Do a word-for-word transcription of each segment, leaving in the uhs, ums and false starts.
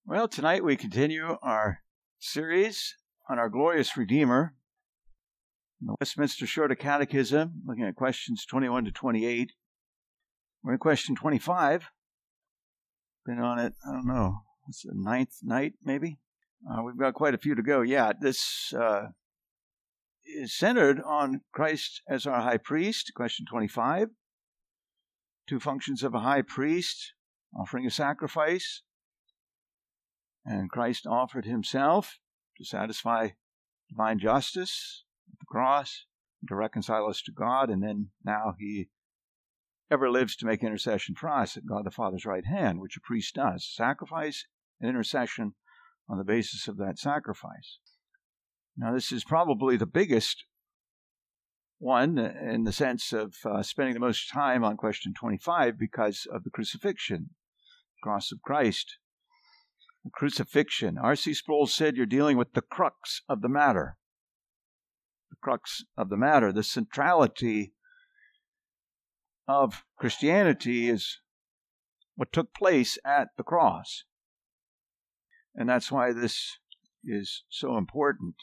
Well, tonight we continue our series on our glorious Redeemer, the Westminster Shorter Catechism, looking at questions twenty-one to twenty-eight. We're in question twenty-five. Been on it, I don't know, what's the ninth night, maybe? Uh, we've got quite a few to go. Yeah, this uh, is centered on Christ as our high priest, question twenty-five. Two functions of a high priest, offering a sacrifice. And Christ offered himself to satisfy divine justice at the cross, to reconcile us to God, and then now he ever lives to make intercession for us at God the Father's right hand, which a priest does. Sacrifice and intercession on the basis of that sacrifice. Now, this is probably the biggest one in the sense of uh, spending the most time on question twenty-five because of the crucifixion, the cross of Christ. The crucifixion. R C Sproul said you're dealing with the crux of the matter. The crux of the matter. The centrality of Christianity is what took place at the cross. And that's why this is so important.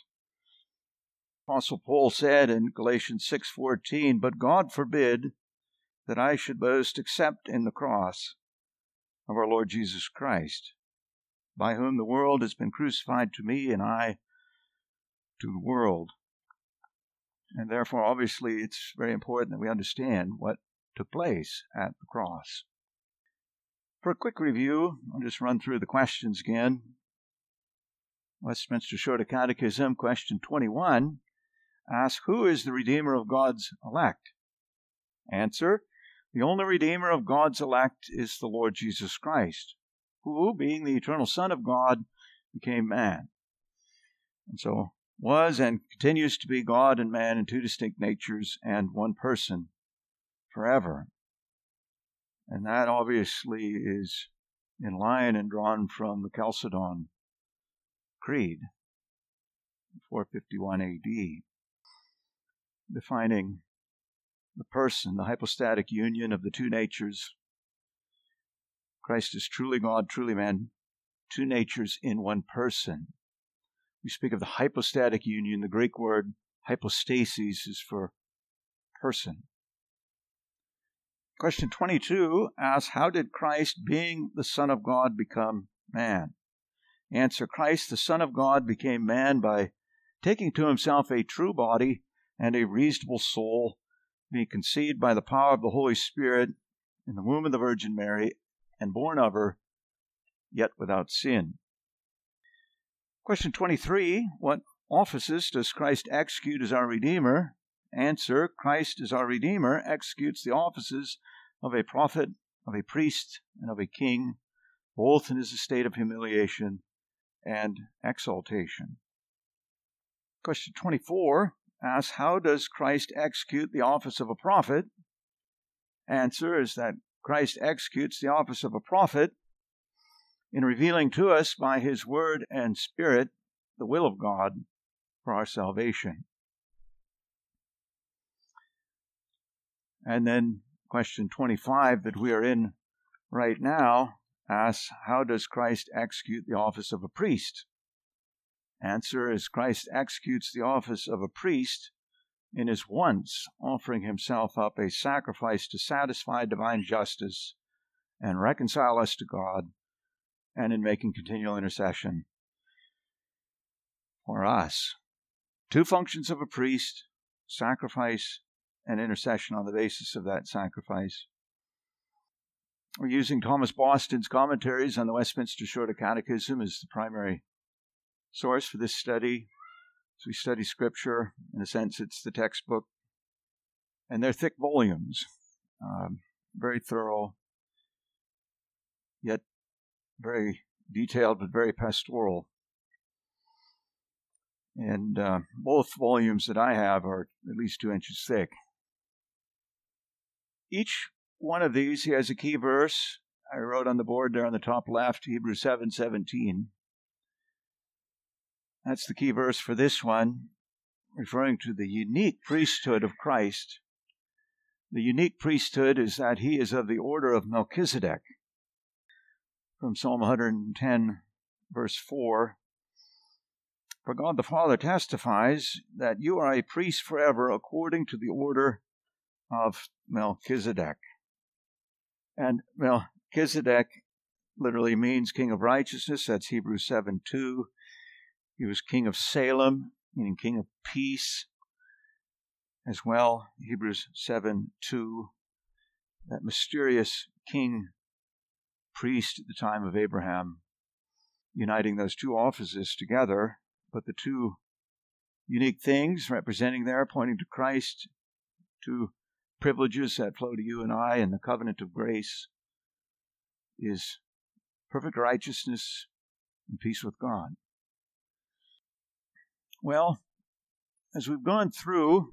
Apostle Paul said in Galatians six fourteen, "But God forbid that I should boast except in the cross of our Lord Jesus Christ, by whom the world has been crucified to me, and I to the world." And therefore, obviously, it's very important that we understand what took place at the cross. For a quick review, I'll just run through the questions again. Westminster Shorter Catechism, question twenty-one, asks, who is the Redeemer of God's elect? Answer, the only Redeemer of God's elect is the Lord Jesus Christ, who, being the eternal Son of God, became man. And so was and continues to be God and man in two distinct natures and one person forever. And that obviously is in line and drawn from the Chalcedon Creed, four fifty-one A D, defining the person, the hypostatic union of the two natures. Christ is truly God, truly man, two natures in one person. We speak of the hypostatic union. The Greek word hypostasis is for person. Question twenty-two asks, how did Christ, being the Son of God, become man? Answer, Christ, the Son of God, became man by taking to himself a true body and a reasonable soul, being conceived by the power of the Holy Spirit in the womb of the Virgin Mary, and born of her, yet without sin. Question twenty-three, what offices does Christ execute as our Redeemer? Answer, Christ as our Redeemer executes the offices of a prophet, of a priest, and of a king, both in his estate of humiliation and exaltation. Question twenty-four asks, how does Christ execute the office of a prophet? Answer is that Christ executes the office of a prophet in revealing to us by his word and spirit the will of God for our salvation. And then question twenty-five that we are in right now asks, how does Christ execute the office of a priest? Answer is Christ executes the office of a priest in his once offering himself up a sacrifice to satisfy divine justice and reconcile us to God, and in making continual intercession for us. Two functions of a priest, sacrifice and intercession on the basis of that sacrifice. We're using Thomas Boston's commentaries on the Westminster Shorter Catechism as the primary source for this study. As we study Scripture, in a sense, it's the textbook. And they're thick volumes, um, very thorough, yet very detailed, but very pastoral. And uh, both volumes that I have are at least two inches thick. Each one of these, he has a key verse. I wrote on the board there on the top left, Hebrews seven seventeen. That's the key verse for this one, referring to the unique priesthood of Christ. The unique priesthood is that he is of the order of Melchizedek, from Psalm one ten, verse four. For God the Father testifies that you are a priest forever according to the order of Melchizedek. And Melchizedek literally means king of righteousness. That's Hebrews seven two. He was king of Salem, meaning king of peace. As well, Hebrews seven two, that mysterious king priest at the time of Abraham, uniting those two offices together, but the two unique things representing there, pointing to Christ, two privileges that flow to you and I in the covenant of grace, is perfect righteousness and peace with God. Well, as we've gone through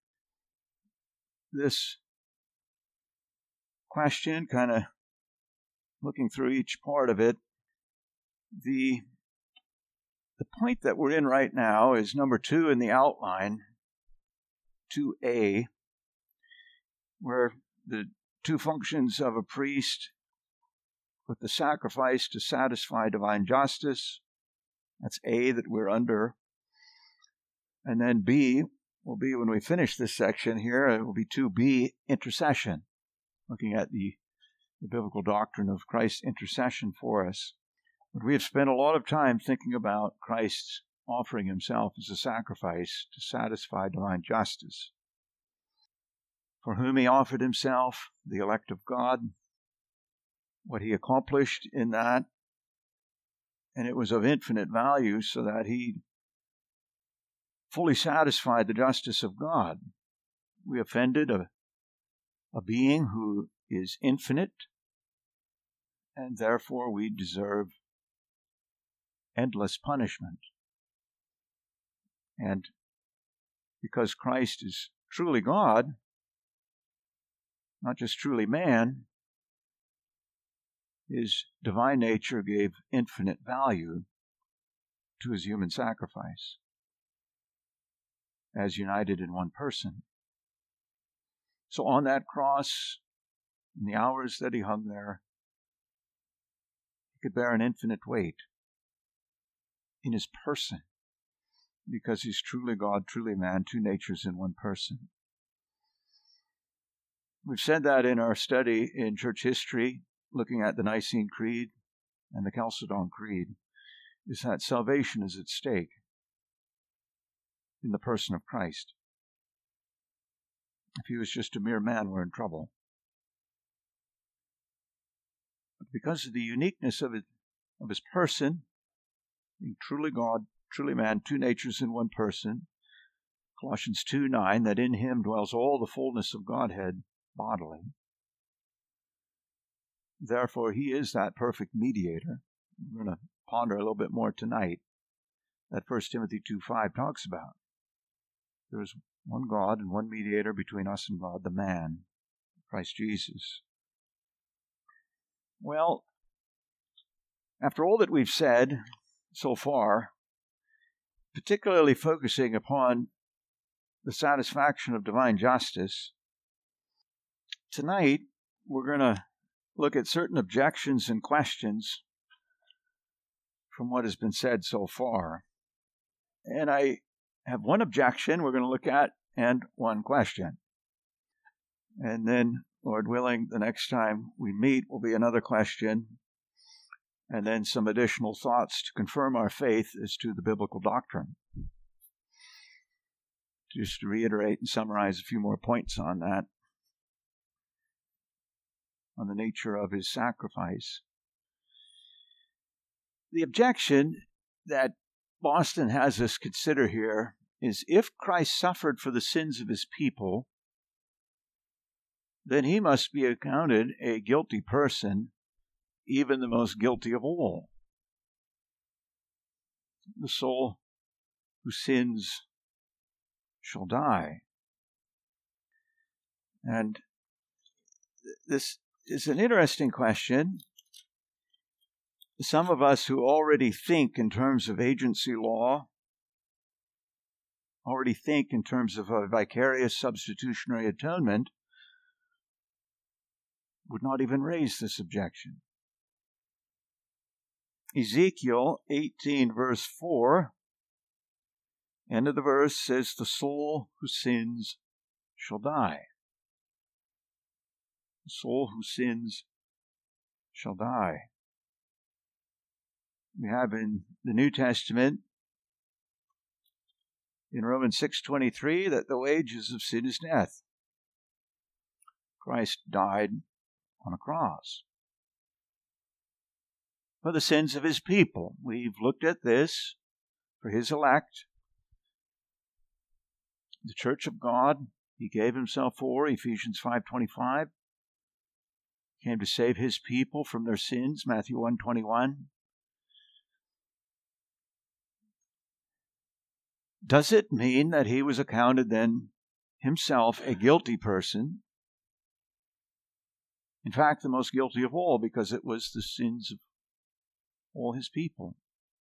this question, kind of looking through each part of it, the the point that we're in right now is number two in the outline, two A, where the two functions of a priest with the sacrifice to satisfy divine justice, that's A that we're under. And then B will be, when we finish this section here, it will be two B, intercession, looking at the, the biblical doctrine of Christ's intercession for us. But we have spent a lot of time thinking about Christ's offering himself as a sacrifice to satisfy divine justice. For whom he offered himself, the elect of God, what he accomplished in that, and it was of infinite value so that he fully satisfied the justice of God. We offended a, a being who is infinite, and therefore we deserve endless punishment. And because Christ is truly God, not just truly man, his divine nature gave infinite value to his human sacrifice as united in one person. So on that cross, in the hours that he hung there, he could bear an infinite weight in his person, because he's truly God, truly man, two natures in one person. We've said that in our study in church history, looking at the Nicene Creed and the Chalcedon Creed, is that salvation is at stake in the person of Christ. If he was just a mere man, we're in trouble. But because of the uniqueness of his, of his person, being truly God, truly man, two natures in one person, Colossians two nine, that in him dwells all the fullness of Godhead bodily. Therefore, he is that perfect mediator. We're going to ponder a little bit more tonight that First Timothy two five talks about. There is one God and one mediator between us and God, the man, Christ Jesus. Well, after all that we've said so far, particularly focusing upon the satisfaction of divine justice, tonight we're going to look at certain objections and questions from what has been said so far. And I have one objection we're going to look at and one question. And then, Lord willing, the next time we meet will be another question and then some additional thoughts to confirm our faith as to the biblical doctrine. Just to reiterate and summarize a few more points on that, on the nature of his sacrifice. The objection that Boston has us consider here is, if Christ suffered for the sins of his people, then he must be accounted a guilty person, even the most guilty of all. The soul who sins shall die. And this is an interesting question. Some of us who already think in terms of agency law, already think in terms of a vicarious substitutionary atonement, would not even raise this objection. Ezekiel eighteen, verse four, end of the verse says, the soul who sins shall die. The soul who sins shall die. We have in the New Testament, in Romans six twenty-three, that the wages of sin is death. Christ died on a cross for the sins of his people. We've looked at this for his elect, the church of God. He gave himself for, Ephesians five twenty-five. Came to save his people from their sins, Matthew one twenty-one. Does it mean that he was accounted then himself a guilty person? In fact, the most guilty of all, because it was the sins of all his people.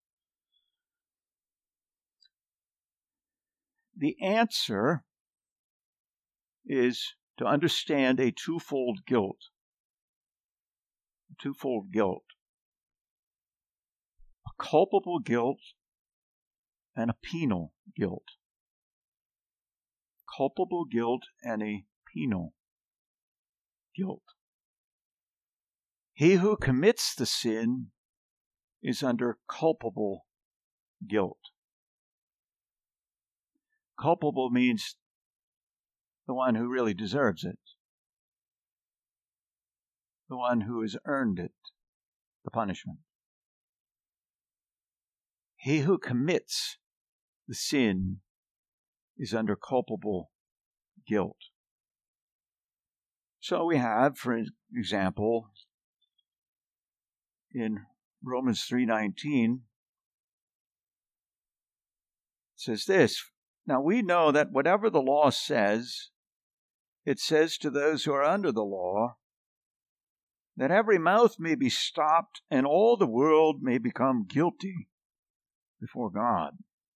The answer is to understand a twofold guilt. A twofold guilt. A culpable guilt and a penal guilt. Culpable guilt and a penal guilt. He who commits the sin is under culpable guilt. Culpable means the one who really deserves it. The one who has earned it, the punishment. He who commits the sin is under culpable guilt. So we have, for example, in Romans three nineteen, it says this, now we know that whatever the law says, it says to those who are under the law, that every mouth may be stopped and all the world may become guilty before God.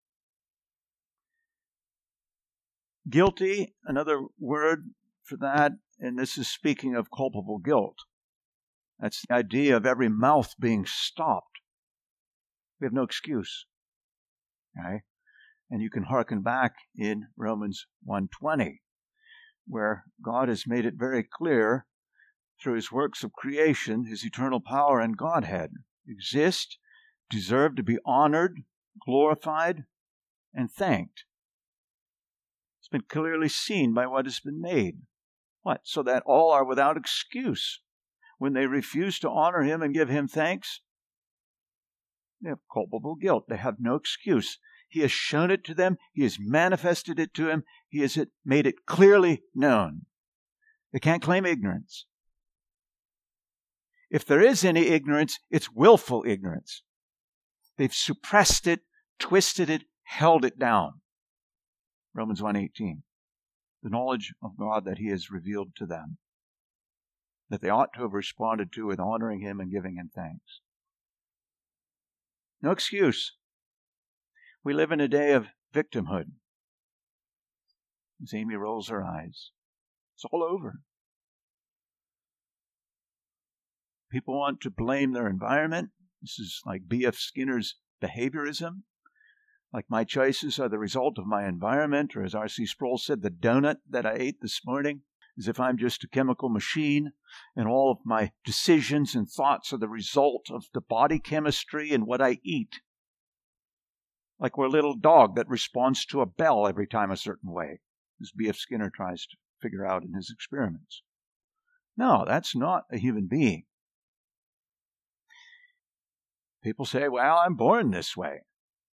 Guilty, another word for that, and this is speaking of culpable guilt. That's the idea of every mouth being stopped. We have no excuse. Okay? And you can hearken back in Romans one twenty, where God has made it very clear through his works of creation, his eternal power and Godhead exist, deserve to be honored, glorified, and thanked. It's been clearly seen by what has been made. What? So that all are without excuse. When they refuse to honor him and give him thanks, they have culpable guilt. They have no excuse. He has shown it to them. He has manifested it to them. He has made it clearly known. They can't claim ignorance. If there is any ignorance, it's willful ignorance. They've suppressed it, twisted it, held it down. Romans one eighteen. The knowledge of God that he has revealed to them, that they ought to have responded to with honoring him and giving him thanks. No excuse. We live in a day of victimhood. As Amy rolls her eyes, it's all over. People want to blame their environment. This is like B F Skinner's behaviorism. Like my choices are the result of my environment, or as R C Sproul said, the donut that I ate this morning, as if I'm just a chemical machine, and all of my decisions and thoughts are the result of the body chemistry and what I eat. Like we're a little dog that responds to a bell every time a certain way, as B F Skinner tries to figure out in his experiments. No, that's not a human being. People say, well, I'm born this way.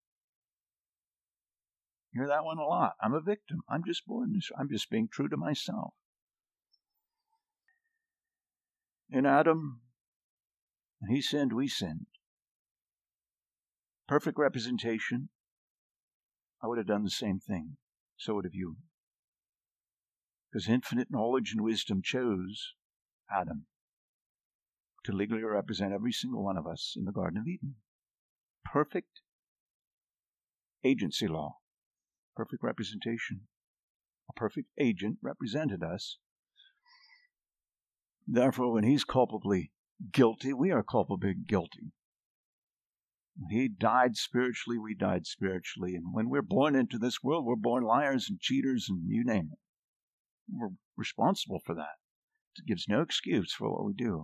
You hear that one a lot. I'm a victim. I'm just born this way. I'm just being true to myself. In Adam, when he sinned, we sinned. Perfect representation. I would have done the same thing. So would have you. Because infinite knowledge and wisdom chose Adam to legally represent every single one of us in the Garden of Eden. Perfect agency law. Perfect representation. A perfect agent represented us. Therefore, when he's culpably guilty, we are culpably guilty. When he died spiritually, we died spiritually. And when we're born into this world, we're born liars and cheaters and you name it. We're responsible for that. It gives no excuse for what we do.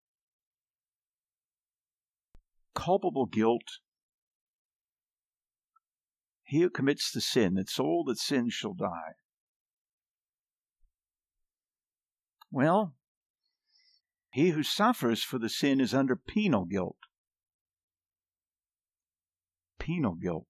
Culpable guilt. He who commits the sin, that soul that sins shall die. Well, he who suffers for the sin is under penal guilt. Penal guilt.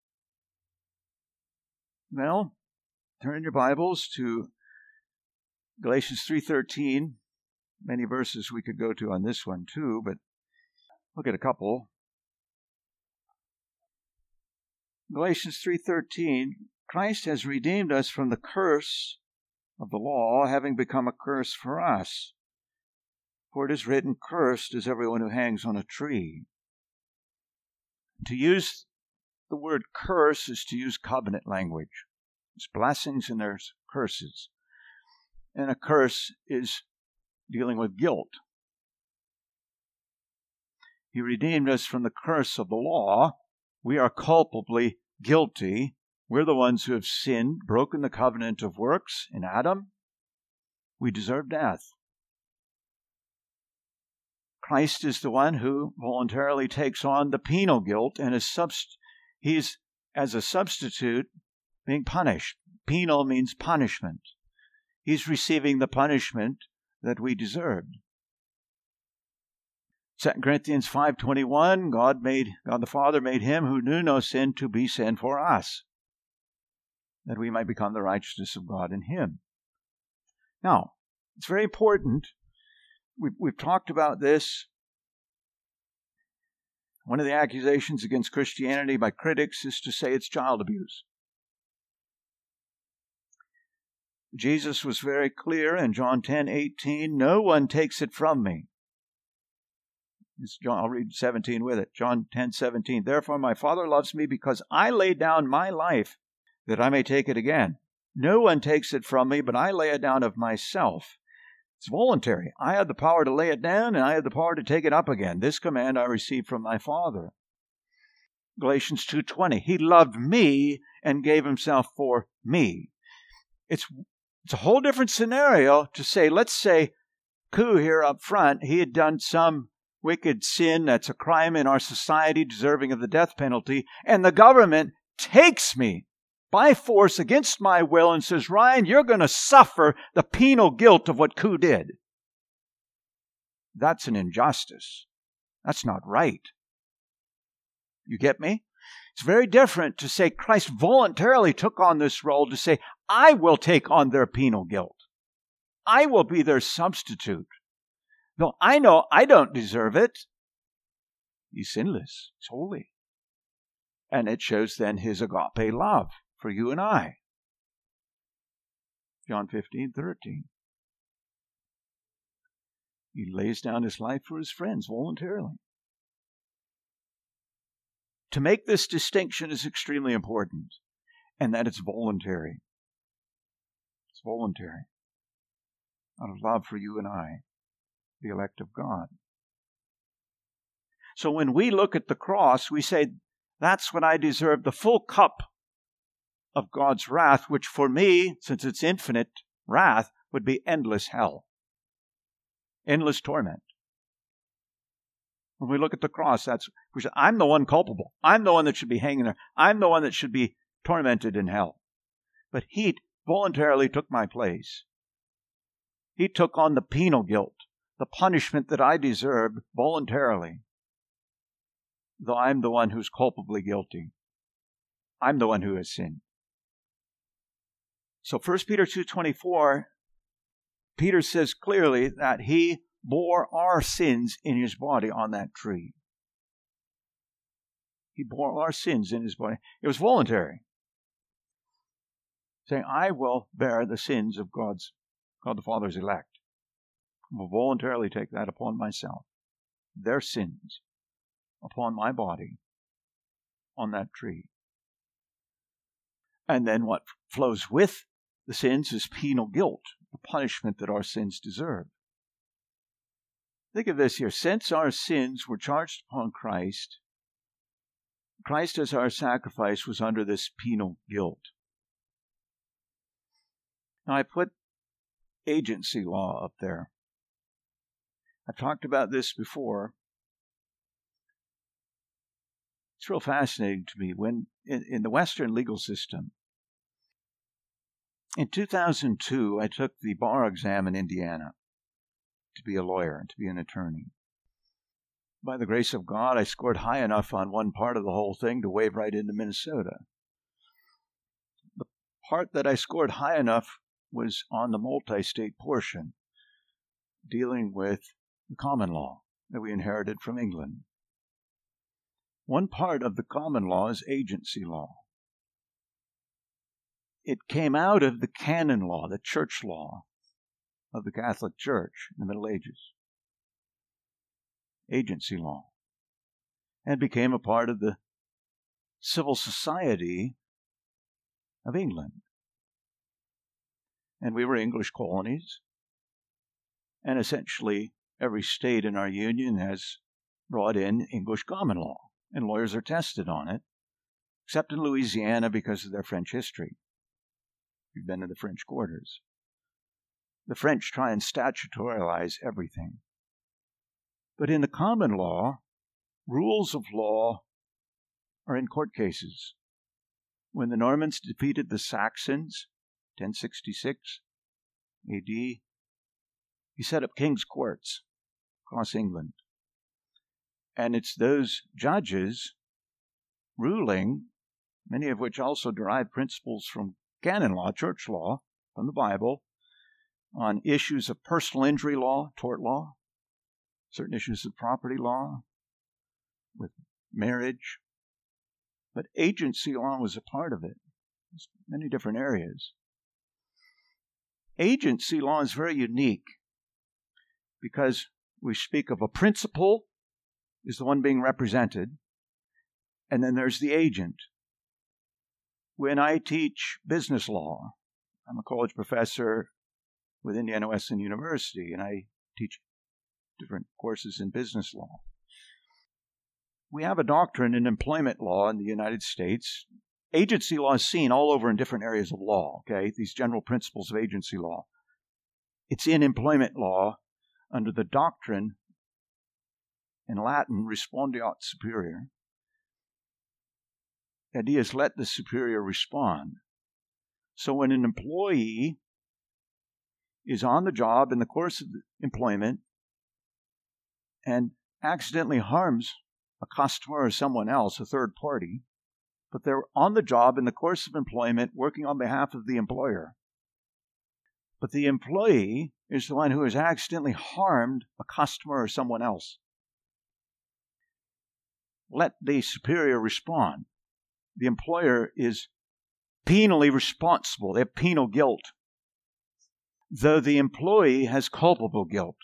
Well, turn in your Bibles to Galatians three thirteen. Many verses we could go to on this one too, but look at a couple. Galatians three thirteen, Christ has redeemed us from the curse of the law, having become a curse for us. For it is written, cursed is everyone who hangs on a tree. To use the word curse is to use covenant language. There's blessings and there's curses. And a curse is dealing with guilt. He redeemed us from the curse of the law. We are culpably guilty. We're the ones who have sinned, broken the covenant of works in Adam. We deserve death. Christ is the one who voluntarily takes on the penal guilt and is subst- he's, as a substitute, being punished. Penal means punishment. He's receiving the punishment that we deserved. Second Corinthians five twenty-one, God made God the Father made him who knew no sin to be sin for us, that we might become the righteousness of God in him. Now, it's very important. We've, we've talked about this. One of the accusations against Christianity by critics is to say it's child abuse. Jesus was very clear in John ten eighteen, no one takes it from me. It's John, I'll read seventeen with it. John ten seventeen. Therefore my Father loves me because I lay down my life that I may take it again. No one takes it from me, but I lay it down of myself. It's voluntary. I have the power to lay it down and I have the power to take it up again. This command I received from my Father. Galatians two twenty. He loved me and gave himself for me. It's It's a whole different scenario to say, let's say, Koo here up front, he had done some wicked sin that's a crime in our society deserving of the death penalty, and the government takes me by force against my will and says, Ryan, you're going to suffer the penal guilt of what Koo did. That's an injustice. That's not right. You get me? It's very different to say Christ voluntarily took on this role to say, I will take on their penal guilt. I will be their substitute. Though I know I don't deserve it. He's sinless. He's holy. And it shows then his agape love for you and I. John fifteen thirteen. He lays down his life for his friends voluntarily. To make this distinction is extremely important, and that it's voluntary. It's voluntary. Out of love for you and I, the elect of God. So when we look at the cross, we say, that's what I deserve, the full cup of God's wrath, which for me, since it's infinite wrath, would be endless hell. Endless torment. When we look at the cross, that's we say, I'm the one culpable. I'm the one that should be hanging there. I'm the one that should be tormented in hell. But he voluntarily took my place. He took on the penal guilt, the punishment that I deserved voluntarily. Though I'm the one who's culpably guilty. I'm the one who has sinned. So First Peter two twenty-four, Peter says clearly that he bore our sins in his body on that tree. He bore our sins in his body. It was voluntary. Saying, I will bear the sins of God's, God the Father's elect. I will voluntarily take that upon myself. Their sins upon my body on that tree. And then what flows with the sins is penal guilt, the punishment that our sins deserve. Think of this here. Since our sins were charged upon Christ, Christ as our sacrifice was under this penal guilt. Now, I put agency law up there. I've talked about this before. It's real fascinating to me. When in, in the Western legal system, in two thousand two, I took the bar exam in Indiana to be a lawyer and to be an attorney. By the grace of God, I scored high enough on one part of the whole thing to wave right into Minnesota. The part that I scored high enough was on the multi-state portion, dealing with the common law that we inherited from England. One part of the common law is agency law. It came out of the canon law, the church law of the Catholic Church in the Middle Ages. Agency law. And became a part of the civil society of England. And we were English colonies. And essentially, every state in our union has brought in English common law. And lawyers are tested on it, except in Louisiana because of their French history. You've been to the French quarters. The French try and statutorialize everything. But in the common law, rules of law are in court cases. When the Normans defeated the Saxons, ten sixty-six A D, he set up king's courts across England. And it's those judges ruling, many of which also derive principles from canon law, church law, from the Bible, on issues of personal injury law, tort law, certain issues of property law, with marriage. But agency law was a part of it. There's many different areas. Agency law is very unique because we speak of a principal is the one being represented, and then there's the agent. When I teach business law, I'm a college professor with Indiana Wesleyan University, and I teach different courses in business law. We have a doctrine in employment law in the United States. Agency law is seen all over in different areas of law, okay? These general principles of agency law. It's in employment law under the doctrine, in Latin, respondeat superior. The idea is let the superior respond. So when an employee is on the job in the course of employment and accidentally harms a customer or someone else, a third party, but they're on the job in the course of employment working on behalf of the employer. But the employee is the one who has accidentally harmed a customer or someone else. Let the superior respond. The employer is penally responsible. They have penal guilt, though the employee has culpable guilt.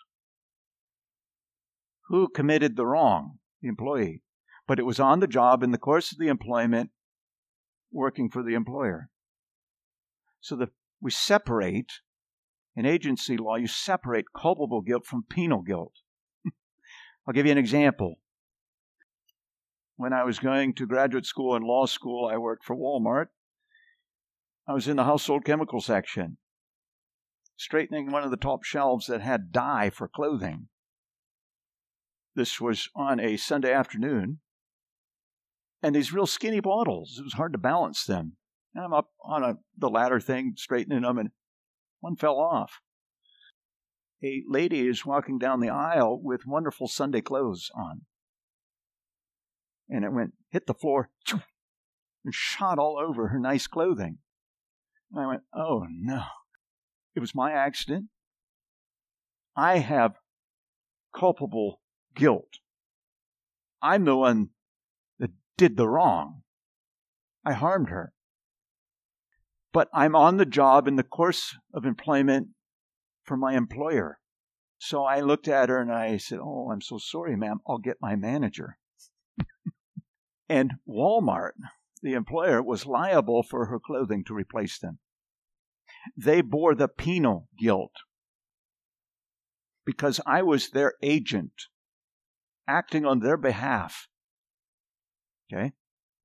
Who committed the wrong? The employee. But it was on the job in the course of the employment working for the employer. So that we separate, in agency law, you separate culpable guilt from penal guilt. I'll give you an example. When I was going to graduate school and law school, I worked for Walmart. I was in the household chemical section, straightening one of the top shelves that had dye for clothing. This was on a Sunday afternoon. And these real skinny bottles, it was hard to balance them. And I'm up on a, the ladder thing, straightening them, and one fell off. A lady is walking down the aisle with wonderful Sunday clothes on. And it went, hit the floor, and shot all over her nice clothing. And I went, oh no. It was my accident. I have culpable guilt. I'm the one that did the wrong. I harmed her. But I'm on the job in the course of employment for my employer. So I looked at her and I said, oh, I'm so sorry, ma'am. I'll get my manager. And Walmart, the employer, was liable for her clothing to replace them. They bore the penal guilt because I was their agent, acting on their behalf. Okay?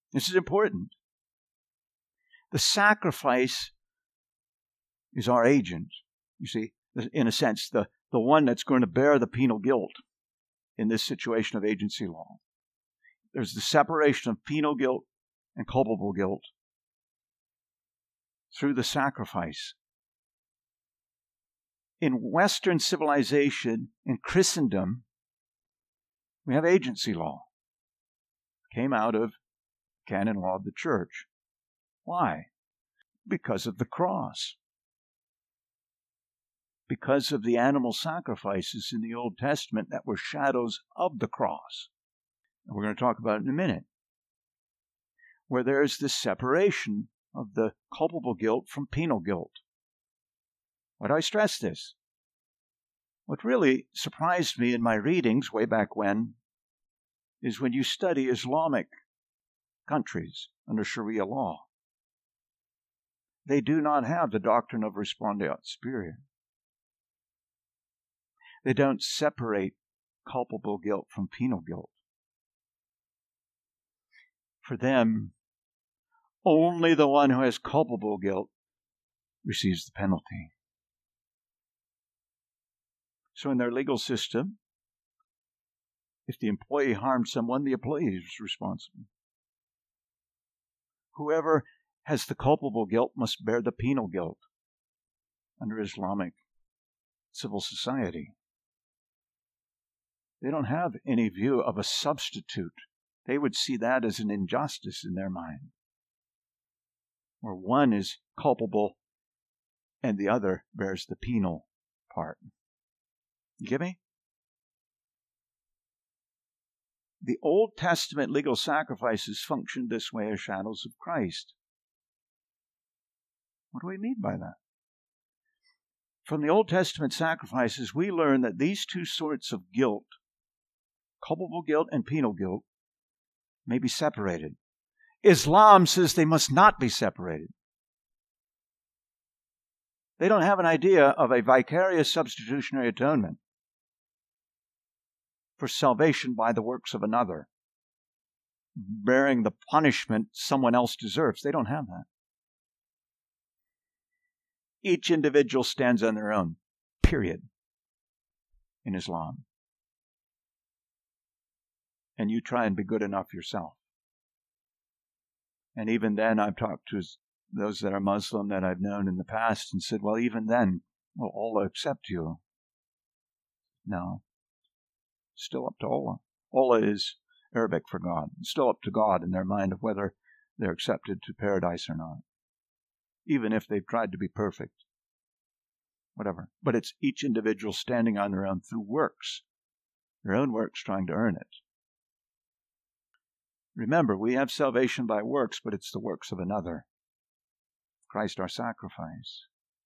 This is important. The sacrifice is our agent, you see, in a sense, the, the one that's going to bear the penal guilt in this situation of agency law. There's the separation of penal guilt and culpable guilt through the sacrifice. In Western civilization, in Christendom, we have agency law. It came out of canon law of the church. Why? Because of the cross. Because of the animal sacrifices in the Old Testament that were shadows of the cross. And we're going to talk about it in a minute. Where there is this separation of the culpable guilt from penal guilt. Why do I stress this? What really surprised me in my readings way back when is when you study Islamic countries under Sharia law. They do not have the doctrine of respondeat superior. They don't separate culpable guilt from penal guilt. For them, only the one who has culpable guilt receives the penalty. So in their legal system, if the employee harmed someone, the employee is responsible. Whoever has the culpable guilt must bear the penal guilt under Islamic civil society. They don't have any view of a substitute. They would see that as an injustice in their mind, where one is culpable and the other bears the penal part. You get me? The Old Testament legal sacrifices functioned this way as shadows of Christ. What do we mean by that? From the Old Testament sacrifices, we learn that these two sorts of guilt, culpable guilt and penal guilt, may be separated. Islam says they must not be separated. They don't have an idea of a vicarious substitutionary atonement for salvation by the works of another, bearing the punishment someone else deserves. They don't have that. Each individual stands on their own, period, in Islam. And you try and be good enough yourself. And even then, I've talked to those that are Muslim that I've known in the past and said, well, even then, will Allah accept you? No. Still up to Allah. Allah is Arabic for God. It's still up to God in their mind of whether they're accepted to paradise or not. Even if they've tried to be perfect. Whatever. But it's each individual standing on their own through works. Their own works trying to earn it. Remember, we have salvation by works, but it's the works of another. Christ our sacrifice.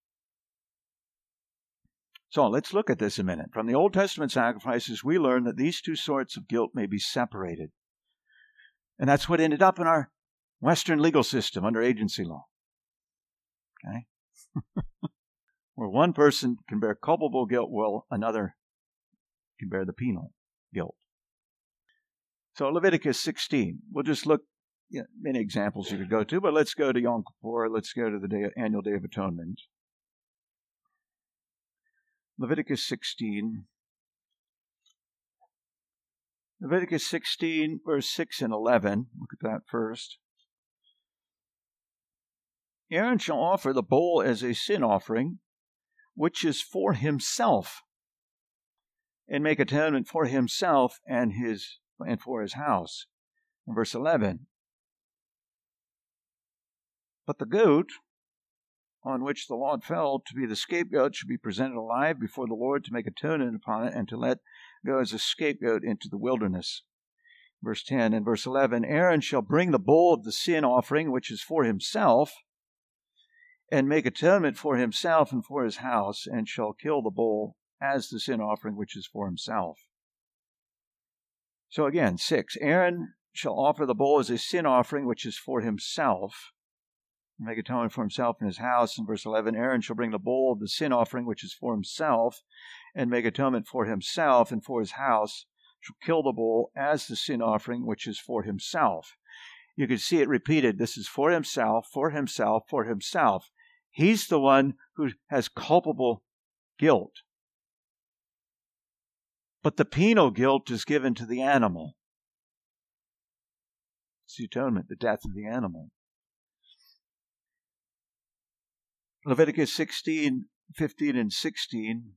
So let's look at this a minute. From the Old Testament sacrifices, we learn that these two sorts of guilt may be separated. And that's what ended up in our Western legal system under agency law. Okay? Where one person can bear culpable guilt while another can bear the penal guilt. So Leviticus sixteen. We'll just look, you know, many examples you could go to, but let's go to Yom Kippur. Let's go to the day, annual Day of Atonement. Leviticus sixteen. Leviticus sixteen, verse six and eleven. Look at that first. Aaron shall offer the bull as a sin offering, which is for himself, and make atonement for himself and his and for his house. In verse eleven. But the goat on which the lot fell to be the scapegoat should be presented alive before the Lord to make atonement upon it and to let go as a scapegoat into the wilderness. Verse ten and verse eleven. Aaron shall bring the bull of the sin offering, which is for himself, and make atonement for himself and for his house, and shall kill the bull as the sin offering which is for himself. So again, six. Aaron shall offer the bull as a sin offering which is for himself, and make atonement for himself and his house. In verse eleven, Aaron shall bring the bull of the sin offering which is for himself, and make atonement for himself and for his house, shall kill the bull as the sin offering which is for himself. you can see it repeated. This is for himself, for himself, for himself. He's the one who has culpable guilt. But the penal guilt is given to the animal. It's the atonement, the death of the animal. Leviticus sixteen, fifteen, and sixteen.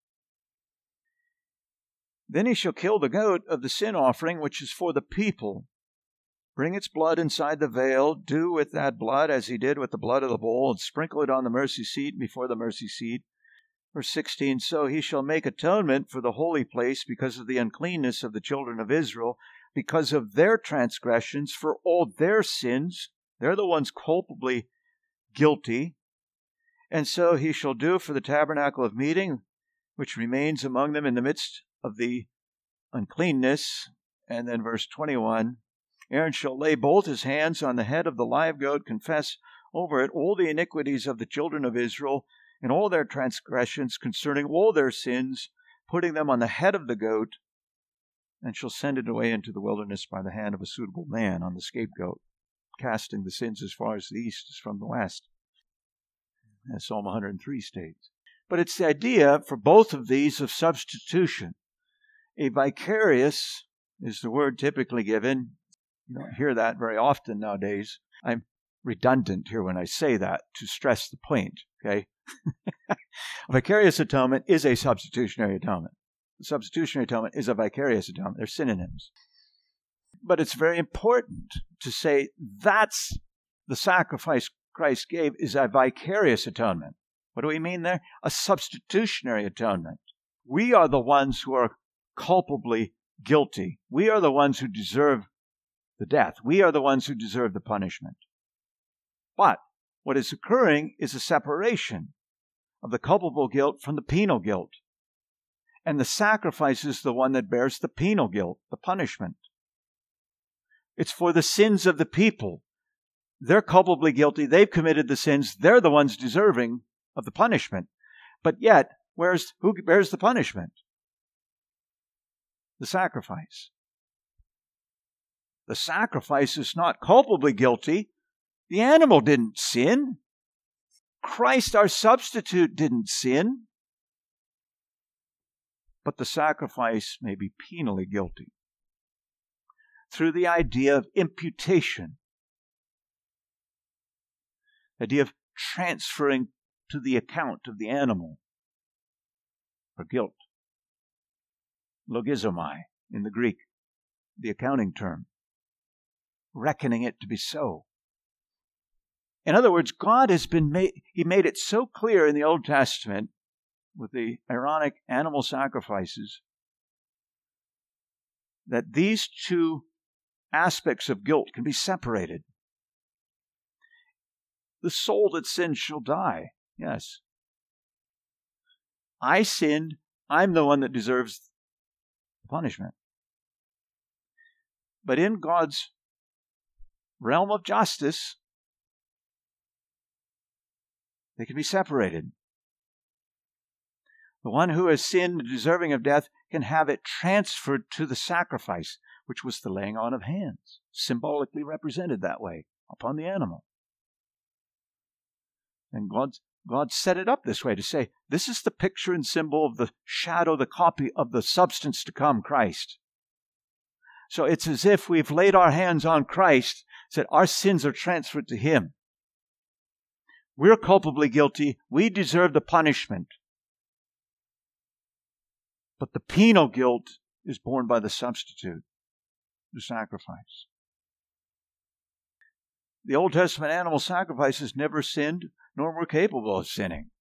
Then he shall kill the goat of the sin offering, which is for the people. Bring its blood inside the veil. Do with that blood as he did with the blood of the bull, and sprinkle it on the mercy seat before the mercy seat. Verse sixteen, so he shall make atonement for the holy place because of the uncleanness of the children of Israel, because of their transgressions, for all their sins. They're the ones culpably guilty. And so he shall do for the tabernacle of meeting, which remains among them in the midst of the uncleanness. And then verse twenty-one, Aaron shall lay both his hands on the head of the live goat, confess over it all the iniquities of the children of Israel, and all their transgressions concerning all their sins, putting them on the head of the goat, and shall send it away into the wilderness by the hand of a suitable man on the scapegoat, casting the sins as far as the east is from the west, as Psalm one hundred three states. But it's the idea for both of these of substitution. A vicarious is the word typically given. You don't hear that very often nowadays. I'm redundant here when I say that to stress the point, okay? A vicarious atonement is a substitutionary atonement. The substitutionary atonement is a vicarious atonement. They're synonyms. But it's very important to say that's the sacrifice Christ gave is a vicarious atonement. What do we mean there? A substitutionary atonement. We are the ones who are culpably guilty. We are the ones who deserve the death. We are the ones who deserve the punishment. But what is occurring is a separation of the culpable guilt from the penal guilt. And the sacrifice is the one that bears the penal guilt, the punishment. It's for the sins of the people. They're culpably guilty. They've committed the sins. They're the ones deserving of the punishment. But yet, where's, who bears the punishment? The sacrifice. The sacrifice is not culpably guilty. The animal didn't sin. Christ, our substitute, didn't sin. But the sacrifice may be penally guilty through the idea of imputation, the idea of transferring to the account of the animal for guilt. Logizomai in the Greek, the accounting term, reckoning it to be so. In other words, God has been made, He made it so clear in the Old Testament with the Aaronic animal sacrifices that these two aspects of guilt can be separated. The soul that sins shall die. Yes. I sinned. I'm the one that deserves the punishment. But in God's realm of justice, they can be separated. The one who has sinned, deserving of death, can have it transferred to the sacrifice, which was the laying on of hands, symbolically represented that way upon the animal. And God, God set it up this way to say, this is the picture and symbol of the shadow, the copy of the substance to come, Christ. So it's as if we've laid our hands on Christ, said our sins are transferred to Him. We're culpably guilty. We deserve the punishment. But the penal guilt is borne by the substitute, the sacrifice. The Old Testament animal sacrifices never sinned, nor were capable of sinning.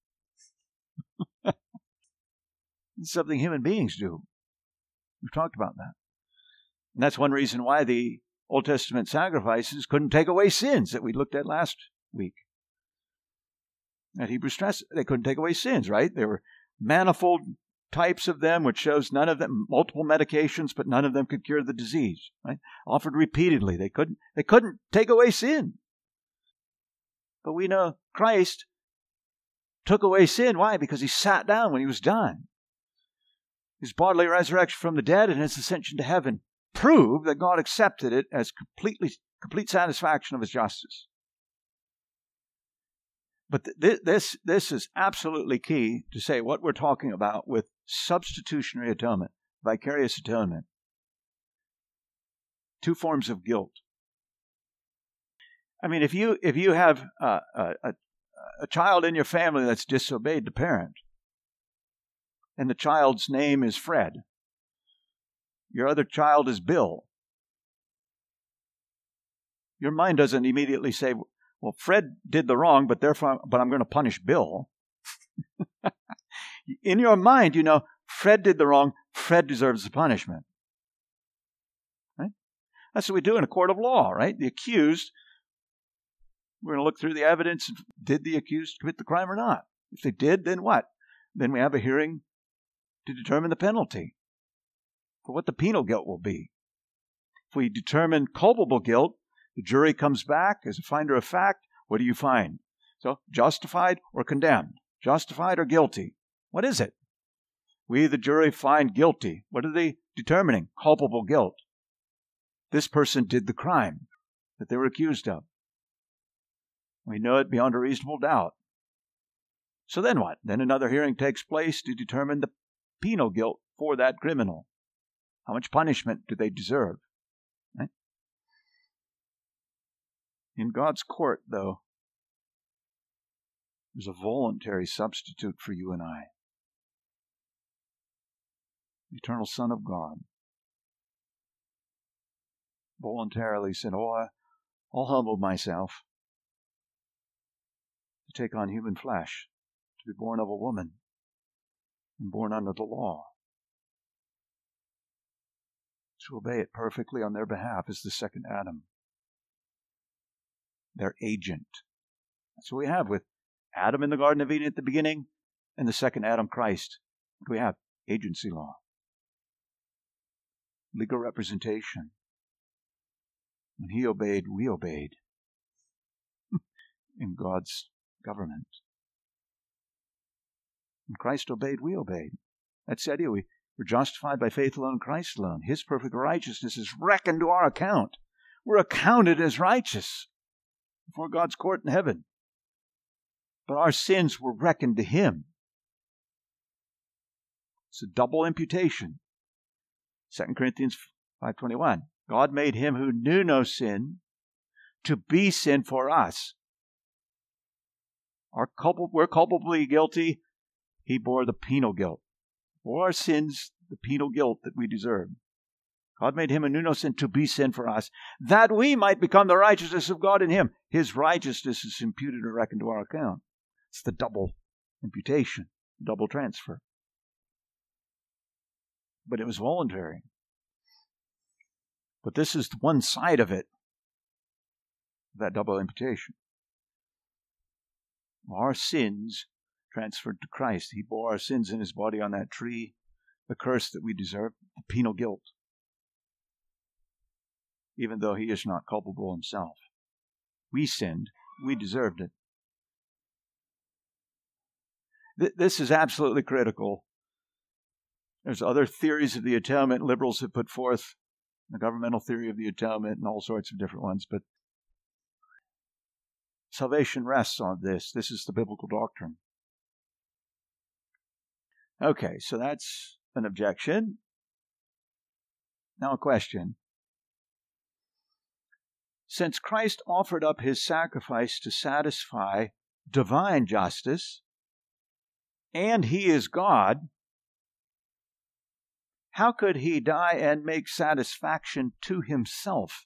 It's something human beings do. We've talked about that. And that's one reason why the Old Testament sacrifices couldn't take away sins that we looked at last week. At Hebrews stress, they couldn't take away sins, right? There were manifold types of them, which shows none of them, multiple medications, but none of them could cure the disease, right? Offered repeatedly. They couldn't, they couldn't take away sin. But we know Christ took away sin. Why? Because He sat down when He was done. His bodily resurrection from the dead and His ascension to heaven prove that God accepted it as completely complete satisfaction of his justice. But th- this, this is absolutely key to say what we're talking about with substitutionary atonement, vicarious atonement. Two forms of guilt. I mean, if you if you have uh, a, a, a child in your family that's disobeyed the parent, and the child's name is Fred, your other child is Bill, your mind doesn't immediately say, well, Fred did the wrong, but therefore, but I'm going to punish Bill. In your mind, you know, Fred did the wrong, Fred deserves the punishment. Right? That's what we do in a court of law, right? The accused, we're going to look through the evidence. Did the accused commit the crime or not? If they did, then what? Then we have a hearing to determine the penalty for what the penal guilt will be. If we determine culpable guilt, the jury comes back as a finder of fact. What do you find? So, justified or condemned? Justified or guilty? What is it? We, the jury, find guilty. What are they determining? Culpable guilt. This person did the crime that they were accused of. We know it beyond a reasonable doubt. So then what? Then another hearing takes place to determine the penal guilt for that criminal. How much punishment do they deserve? Right? In God's court, though, there's a voluntary substitute for you and I. The eternal Son of God voluntarily said, oh, I, I'll humble myself to take on human flesh, to be born of a woman and born under the law, to obey it perfectly on their behalf as the second Adam, their agent. That's what we have with Adam in the Garden of Eden at the beginning and the second Adam, Christ. What do we have? Agency law. Legal representation. When he obeyed, we obeyed in God's government. When Christ obeyed, we obeyed. That's the idea. We were justified by faith alone, Christ alone. His perfect righteousness is reckoned to our account. We're accounted as righteous before God's court in heaven. But our sins were reckoned to him. It's a double imputation. Second Corinthians five twenty-one. God made him who knew no sin to be sin for us. Our culp- we're culpably guilty. He bore the penal guilt. For our sins, the penal guilt that we deserve. God made him who knew no sin to be sin for us, that we might become the righteousness of God in him. His righteousness is imputed or reckoned to our account. It's the double imputation, double transfer. But it was voluntary. But this is one side of it, that double imputation. Our sins transferred to Christ. He bore our sins in his body on that tree, the curse that we deserve, the penal guilt, even though he is not culpable himself. We sinned. We deserved it. Th- this is absolutely critical. There's other theories of the atonement liberals have put forth, the governmental theory of the atonement and all sorts of different ones, but salvation rests on this. This is the biblical doctrine. Okay, so that's an objection. Now a question. Since Christ offered up his sacrifice to satisfy divine justice, and he is God, how could he die and make satisfaction to himself?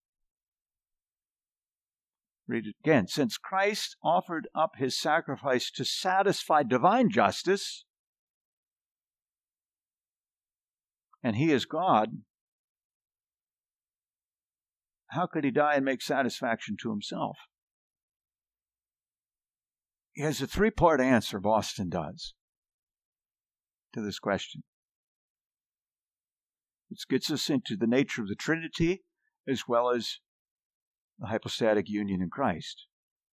Read it again. Since Christ offered up his sacrifice to satisfy divine justice, and he is God, how could he die and make satisfaction to himself? He has a three-part answer, Boston does, to this question. This gets us into the nature of the Trinity as well as the hypostatic union in Christ.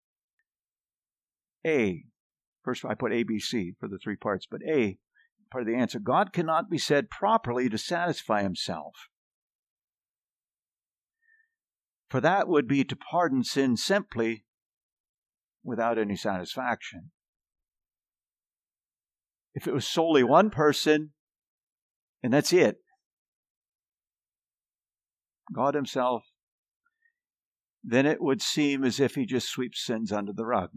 A, first I put A, B, C for the three parts, but A, part of the answer, God cannot be said properly to satisfy himself. For that would be to pardon sin simply without any satisfaction. If it was solely one person, and that's it, God himself, then it would seem as if he just sweeps sins under the rug.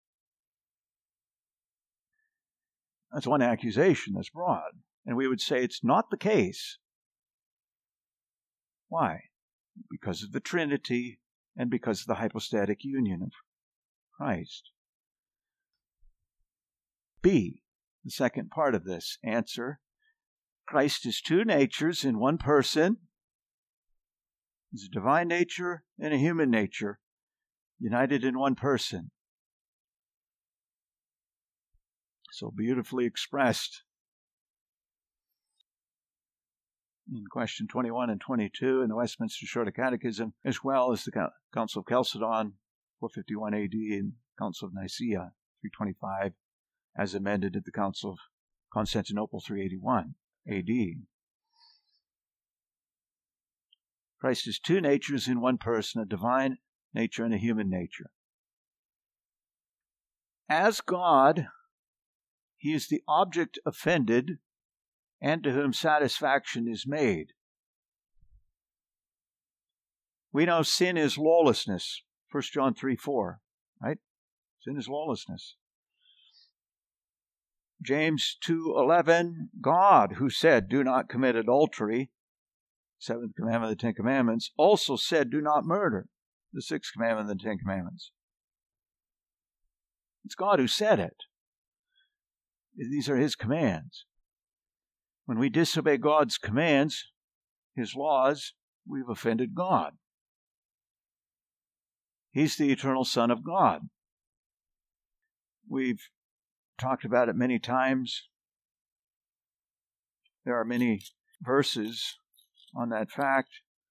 That's one accusation that's brought. And we would say it's not the case. Why? Because of the Trinity and because of the hypostatic union of Christ. B, the second part of this answer. Christ is two natures in one person. He's a divine nature and a human nature, united in one person. So beautifully expressed in question twenty-one and twenty-two in the Westminster Shorter Catechism, as well as the Council of Chalcedon, four fifty-one A D, and Council of Nicaea, three twenty-five, as amended at the Council of Constantinople, three eighty-one A D. Christ is two natures in one person, a divine nature and a human nature. As God, he is the object offended and to whom satisfaction is made. We know sin is lawlessness, First John three four, right? Sin is lawlessness. James two eleven, God, who said, do not commit adultery, seventh commandment of the Ten Commandments, also said, do not murder, the sixth commandment of the Ten Commandments. It's God who said it. These are his commands. When we disobey God's commands, his laws, we've offended God. He's the eternal Son of God. We've talked about it many times. There are many verses on that fact.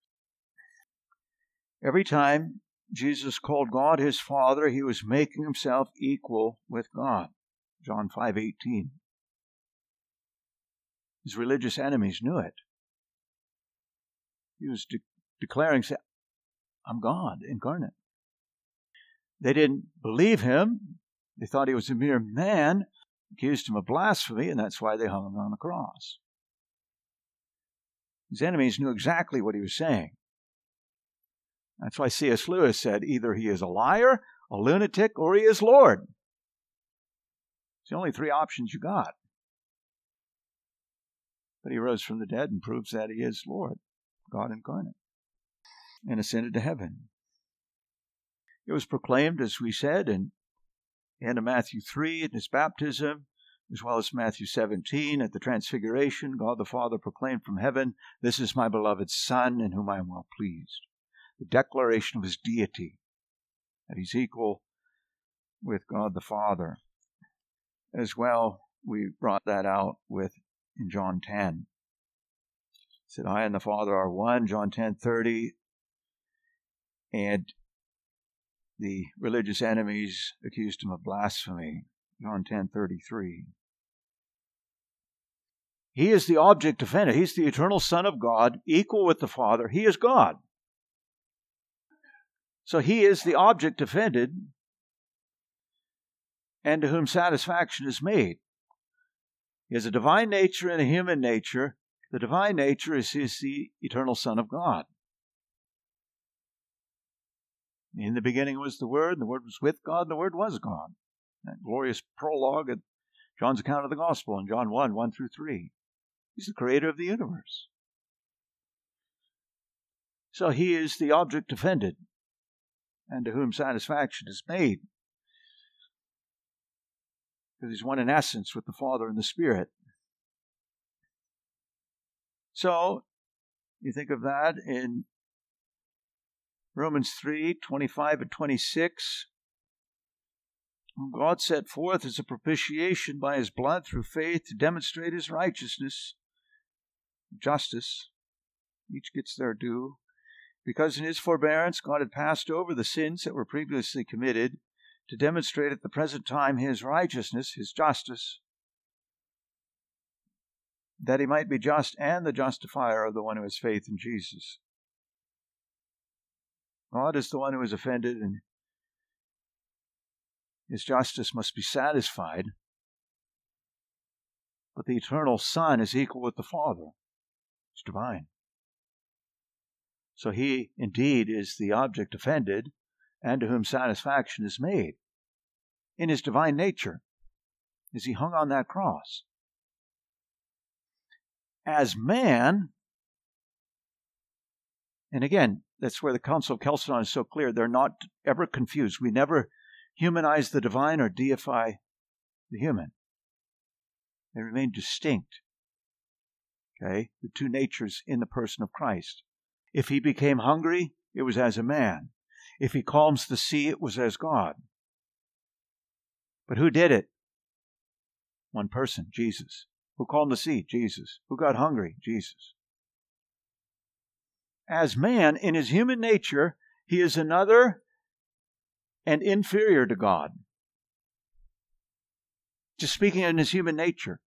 Every time Jesus called God his Father, he was making himself equal with God. John five eighteen. His religious enemies knew it. He was de- declaring, I'm God incarnate. They didn't believe him. They thought he was a mere man, accused him of blasphemy, and that's why they hung him on the cross. His enemies knew exactly what he was saying. That's why C S Lewis said, either he is a liar, a lunatic, or he is Lord. It's the only three options you got. But he rose from the dead and proves that he is Lord, God incarnate, and ascended to heaven. It was proclaimed, as we said, in the end of Matthew three at his baptism, as well as Matthew seventeen at the Transfiguration. God the Father proclaimed from heaven, this is my beloved Son, in whom I am well pleased. The declaration of his deity, that he's equal with God the Father. As well, we brought that out with in John ten. It said, I and the Father are one, John ten thirty. And the religious enemies accused him of blasphemy, John ten thirty-three. He is the object offended. He's the eternal Son of God, equal with the Father. He is God. So he is the object offended and to whom satisfaction is made. He has a divine nature and a human nature. The divine nature is, is the eternal Son of God. In the beginning was the Word, and the Word was with God, and the Word was God. That glorious prologue at John's account of the Gospel in John one, one through three. He's the creator of the universe. So he is the object offended, and to whom satisfaction is made. Because he's one in essence with the Father and the Spirit. So, you think of that in Romans three, twenty-five and twenty-six. God set forth as a propitiation by his blood through faith to demonstrate his righteousness, justice. Each gets their due. Because in his forbearance God had passed over the sins that were previously committed to demonstrate at the present time his righteousness, his justice, that he might be just and the justifier of the one who has faith in Jesus. God is the one who is offended, and His justice must be satisfied. But the eternal Son is equal with the Father. It's divine. So He indeed is the object offended, and to whom satisfaction is made. In His divine nature, as He hung on that cross. As man, and again, that's where the Council of Chalcedon is so clear. They're not ever confused. We never humanize the divine or deify the human. They remain distinct. Okay? The two natures in the person of Christ. If He became hungry, it was as a man. If He calms the sea, it was as God. But who did it? One person, Jesus. Who calmed the sea? Jesus. Who got hungry? Jesus. As man, in His human nature, He is another and inferior to God. Just speaking in His human nature.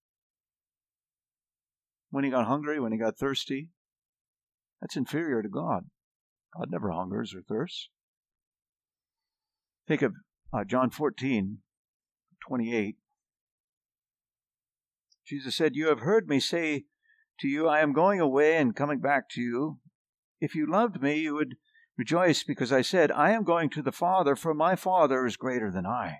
When He got hungry, when He got thirsty, that's inferior to God. God never hungers or thirsts. Think of uh, John fourteen, twenty-eight. Jesus said, "You have heard me say to you, I am going away and coming back to you. If you loved me, you would rejoice because I said, I am going to the Father, for my Father is greater than I."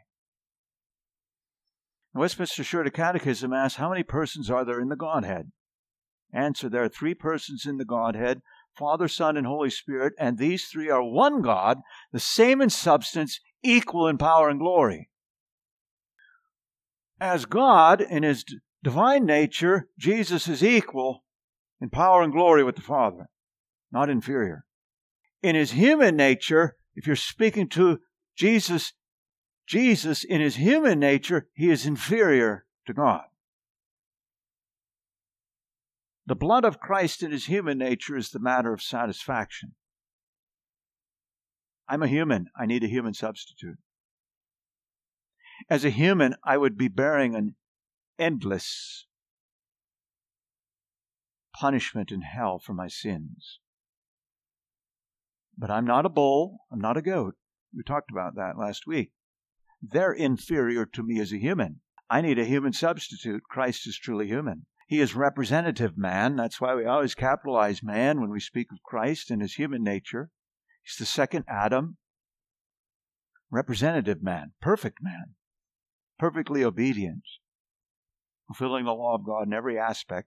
The Westminster Shorter Catechism asks, how many persons are there in the Godhead? Answer, there are three persons in the Godhead, Father, Son, and Holy Spirit, and these three are one God, the same in substance, equal in power and glory. As God, in His divine nature, Jesus is equal in power and glory with the Father, not inferior. In His human nature, if you're speaking to Jesus, Jesus, in His human nature, He is inferior to God. The blood of Christ in His human nature is the matter of satisfaction. I'm a human. I need a human substitute. As a human, I would be bearing an endless punishment in hell for my sins. But I'm not a bull. I'm not a goat. We talked about that last week. They're inferior to me as a human. I need a human substitute. Christ is truly human. He is representative man. That's why we always capitalize man when we speak of Christ in His human nature. He's the second Adam. Representative man. Perfect man. Perfectly obedient. Fulfilling the law of God in every aspect.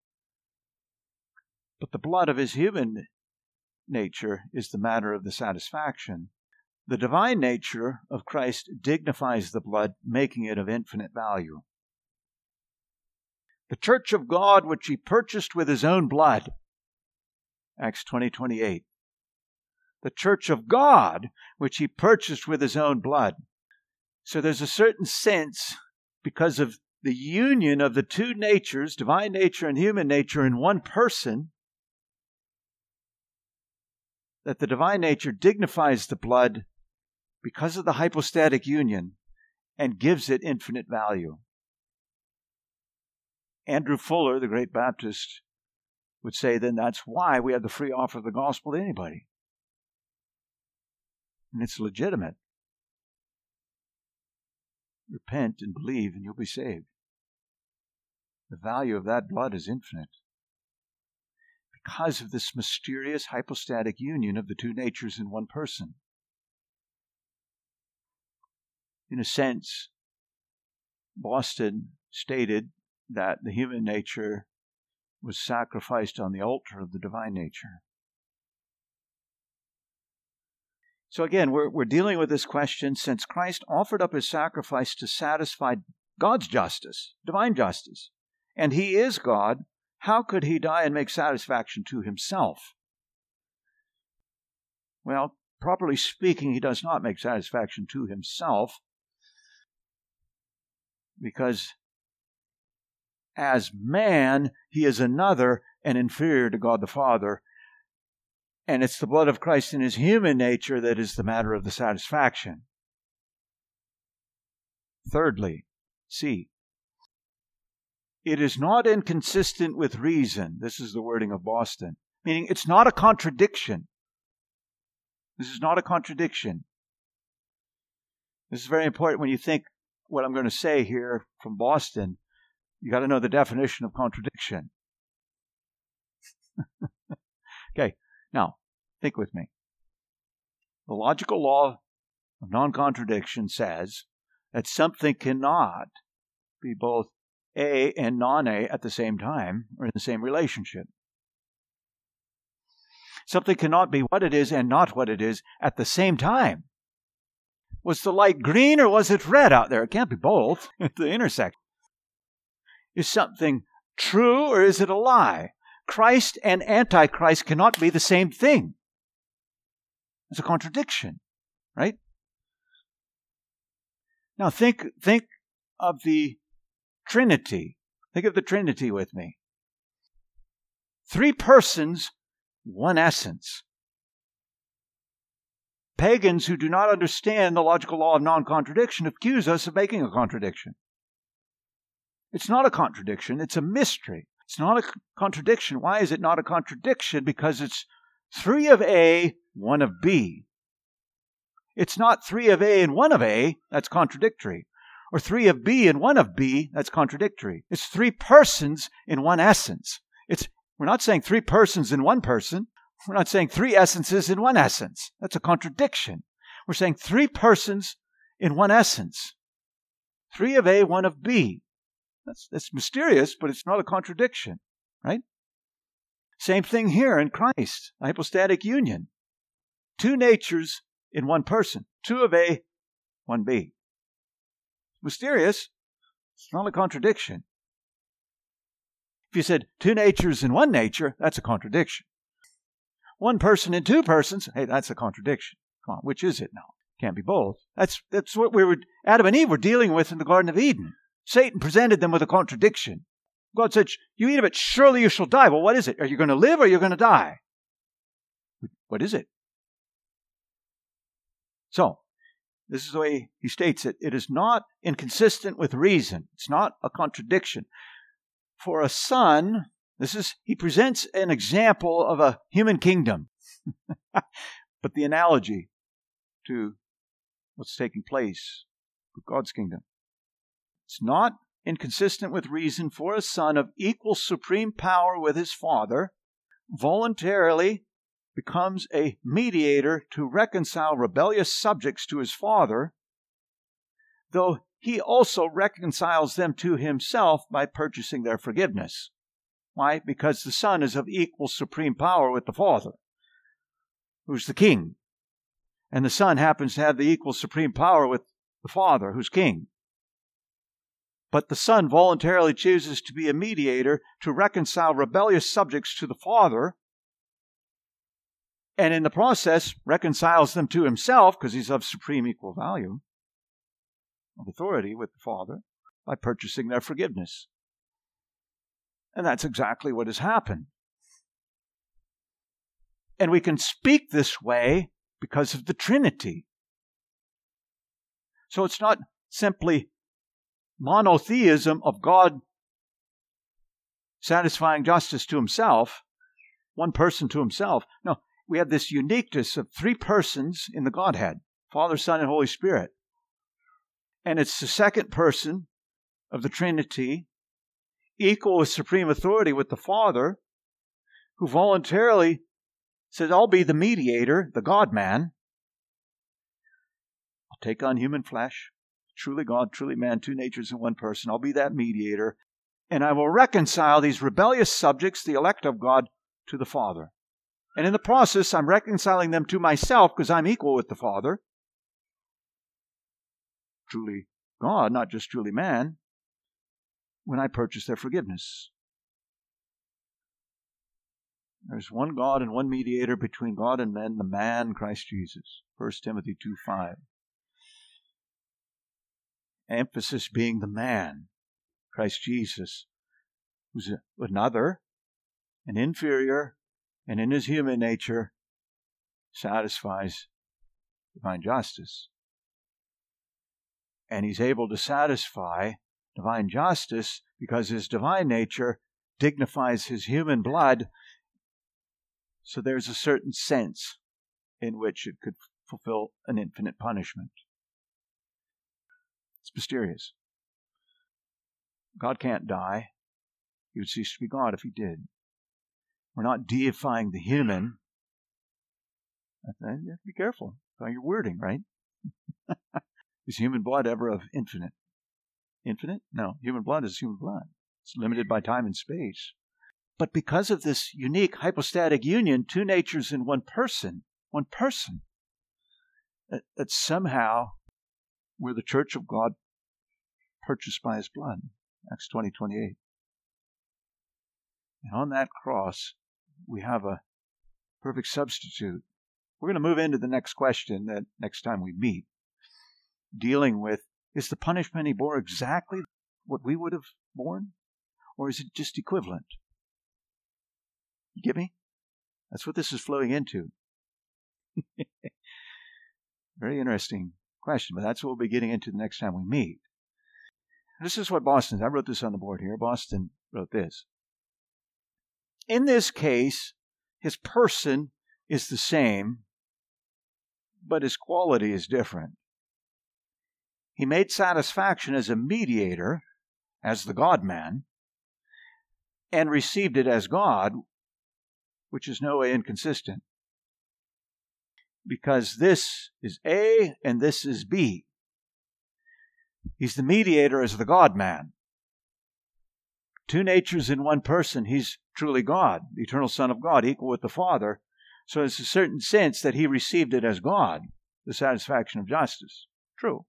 But the blood of His human nature is the matter of the satisfaction. The divine nature of Christ dignifies the blood, making it of infinite value. The church of God, which He purchased with His own blood. Acts twenty, twenty-eight. The church of God, which He purchased with His own blood. So there's a certain sense, because of the union of the two natures, divine nature and human nature, in one person, that the divine nature dignifies the blood because of the hypostatic union and gives it infinite value. Andrew Fuller, the great Baptist, would say then that's why we have the free offer of the gospel to anybody. And it's legitimate. Repent and believe and you'll be saved. The value of that blood is infinite. Because of this mysterious hypostatic union of the two natures in one person. In a sense, Boston stated that the human nature was sacrificed on the altar of the divine nature. So again, we're, we're dealing with this question, since Christ offered up His sacrifice to satisfy God's justice, divine justice, and He is God, how could He die and make satisfaction to Himself? Well, properly speaking, He does not make satisfaction to Himself, because as man, He is another and inferior to God the Father, and it's the blood of Christ in His human nature that is the matter of the satisfaction. Thirdly, C. It is not inconsistent with reason. This is the wording of Boston. Meaning it's not a contradiction. This is not a contradiction. This is very important when you think what I'm going to say here from Boston. You got to know the definition of contradiction. Okay, now, think with me. The logical law of non-contradiction says that something cannot be both A and non-A at the same time or in the same relationship. Something cannot be what it is and not what it is at the same time. Was the light green or was it red out there? It can't be both at the intersection. Is something true or is it a lie? Christ and Antichrist cannot be the same thing. It's a contradiction, right? Now think, think of the Trinity. Think of the Trinity with me. Three persons, one essence. Pagans who do not understand the logical law of non-contradiction accuse us of making a contradiction. It's not a contradiction, it's a mystery. It's not a contradiction. Why is it not a contradiction? Because it's three of A, one of B. It's not three of A and one of A, that's contradictory. Or three of B and one of B, that's contradictory. It's three persons in one essence. It's We're not saying three persons in one person. We're not saying three essences in one essence. That's a contradiction. We're saying three persons in one essence. Three of A, one of B. That's, that's mysterious, but it's not a contradiction, right? Same thing here in Christ, hypostatic union. Two natures in one person. Two of A, one B. Mysterious. It's not a contradiction. If you said two natures in one nature, that's a contradiction. One person in two persons, hey, that's a contradiction. Come on, which is it now? Can't be both. That's that's what we were, Adam and Eve were dealing with in the Garden of Eden. Satan presented them with a contradiction. God said, you eat of it, surely you shall die. Well, what is it? Are you going to live or are you going to die? What is it? So, this is the way he states it. It is not inconsistent with reason. It's not a contradiction. For a son, this is, he presents an example of a human kingdom. But the analogy to what's taking place with God's kingdom. It's not inconsistent with reason for a son of equal supreme power with his father voluntarily becomes a mediator to reconcile rebellious subjects to his father, though he also reconciles them to himself by purchasing their forgiveness. Why? Because the son is of equal supreme power with the father, who's the king. And the son happens to have the equal supreme power with the father, who's king. But the son voluntarily chooses to be a mediator to reconcile rebellious subjects to the father, and in the process reconciles them to himself, because he's of supreme equal value, of authority with the father, by purchasing their forgiveness. And that's exactly what has happened. And we can speak this way because of the Trinity. So it's not simply monotheism of God satisfying justice to himself, one person to himself. No, we have this uniqueness of three persons in the Godhead, Father, Son, and Holy Spirit. And it's the second person of the Trinity, equal with supreme authority with the Father, who voluntarily says, I'll be the mediator, the God-man. I'll take on human flesh, truly God, truly man, two natures in one person. I'll be that mediator, and I will reconcile these rebellious subjects, the elect of God, to the Father. And in the process, I'm reconciling them to myself because I'm equal with the Father. Truly God, not just truly man, when I purchase their forgiveness. There's one God and one mediator between God and men, the man, Christ Jesus. First Timothy two five. Emphasis being the man, Christ Jesus, who's another, an inferior, and in his human nature satisfies divine justice. And he's able to satisfy divine justice because his divine nature dignifies his human blood. So there's a certain sense in which it could fulfill an infinite punishment. It's mysterious. God can't die. He would cease to be God if he did. We're not deifying the human. You have to be careful about your wording, right? Is human blood ever of infinite? Infinite? No. Human blood is human blood. It's limited by time and space. But because of this unique hypostatic union, two natures in one person, one person, that, that somehow we're the church of God purchased by his blood. Acts twenty twenty-eight. And on that cross, we have a perfect substitute. We're going to move into the next question that next time we meet, dealing with, is the punishment he bore exactly what we would have borne? Or is it just equivalent? You get me? That's what this is flowing into. Very interesting question, but that's what we'll be getting into the next time we meet. This is what Boston, I wrote this on the board here. Boston wrote this. In this case, his person is the same, but his quality is different. He made satisfaction as a mediator, as the God-man, and received it as God, which is no way inconsistent. Because this is A and this is B. He's the mediator as the God-man. Two natures in one person. He's truly God, the eternal Son of God, equal with the Father. So it's a certain sense that he received it as God, the satisfaction of justice. True.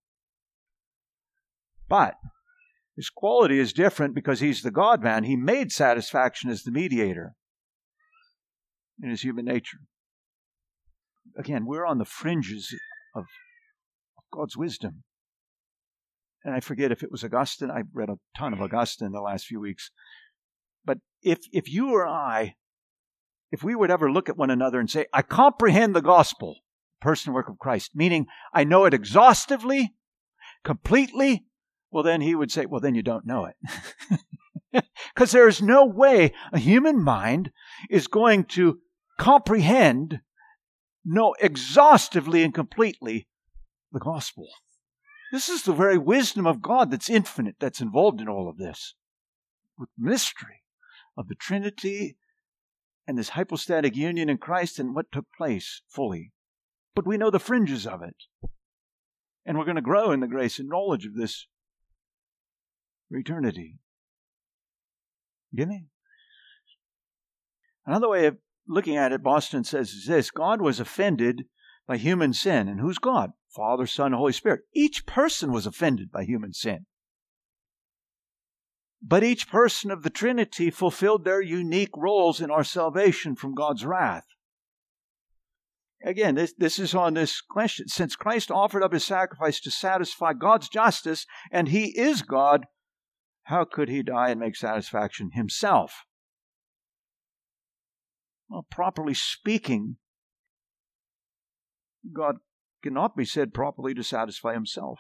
But his quality is different because he's the God-man. He made satisfaction as the mediator in his human nature. Again, we're on the fringes of, of God's wisdom. And I forget if it was Augustine. I've read a ton of Augustine in the last few weeks. But if if you or I, if we would ever look at one another and say, I comprehend the gospel, person and work of Christ, meaning I know it exhaustively, completely, well, then he would say, well, then you don't know it. Because there is no way a human mind is going to comprehend, know exhaustively and completely the gospel. This is the very wisdom of God that's infinite, that's involved in all of this. With mystery of the Trinity and this hypostatic union in Christ and what took place fully. But we know the fringes of it. And we're going to grow in the grace and knowledge of this for eternity. Get me? Another way of looking at it, Boston says, is this: God was offended by human sin. And who's God? Father, Son, Holy Spirit. Each person was offended by human sin. But each person of the Trinity fulfilled their unique roles in our salvation from God's wrath. Again, this, this is on this question. Since Christ offered up his sacrifice to satisfy God's justice, and he is God, how could he die and make satisfaction himself? Well, properly speaking, God cannot be said properly to satisfy himself.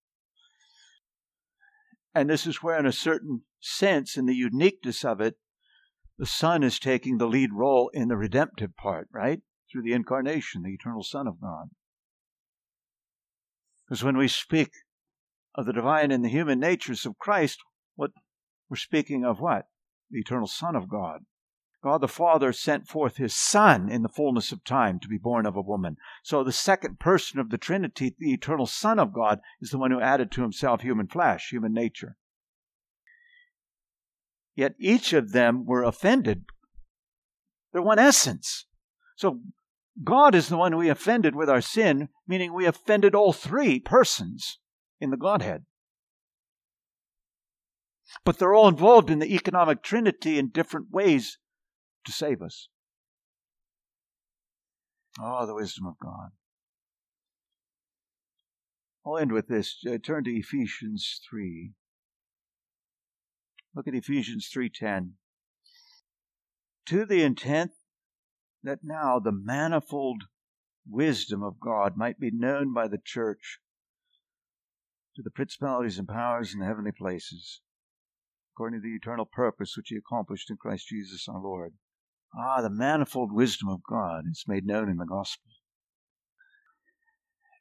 And this is where, in a certain sense, in the uniqueness of it, the Son is taking the lead role in the redemptive part, right? Through the incarnation, the eternal Son of God. Because when we speak of the divine and the human natures of Christ, what we're speaking of what? The eternal Son of God. God the Father sent forth his Son in the fullness of time to be born of a woman. So the second person of the Trinity, the eternal Son of God, is the one who added to himself human flesh, human nature. Yet each of them were offended. They're one essence. So God is the one we offended with our sin, meaning we offended all three persons in the Godhead. But they're all involved in the economic Trinity in different ways to save us. Oh, the wisdom of God. I'll end with this. Uh, turn to Ephesians three. Look at Ephesians three ten. To the intent that now the manifold wisdom of God might be known by the church to the principalities and powers in the heavenly places, according to the eternal purpose which he accomplished in Christ Jesus our Lord. Ah, the manifold wisdom of God is made known in the gospel.